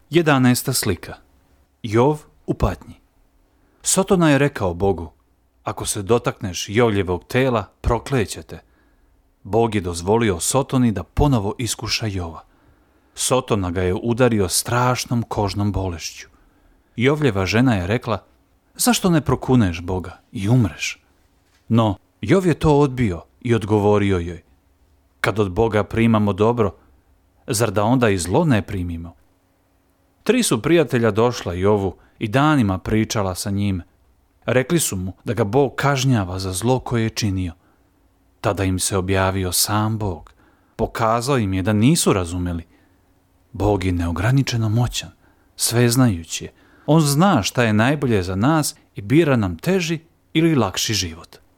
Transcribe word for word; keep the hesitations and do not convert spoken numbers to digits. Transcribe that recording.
Jedanaesta slika. Jov u patnji. Sotona je rekao Bogu: ako se dotakneš Jovljevog tela, proklećete. Bog je dozvolio Sotoni da ponovo iskuša Jova. Sotona ga je udario strašnom kožnom bolešću. Jovljeva žena je rekla: zašto ne prokuneš Boga i umreš? No, Jov je to odbio i odgovorio joj: kad od Boga primamo dobro, zar da onda i zlo ne primimo? Tri su prijatelja došla Jovu i danima pričala sa njim. Rekli su mu da ga Bog kažnjava za zlo koje je činio. Tada im se objavio sam Bog. Pokazao im je da nisu razumeli. Bog je neograničeno moćan, sveznajući je. On zna šta je najbolje za nas i bira nam teži ili lakši život.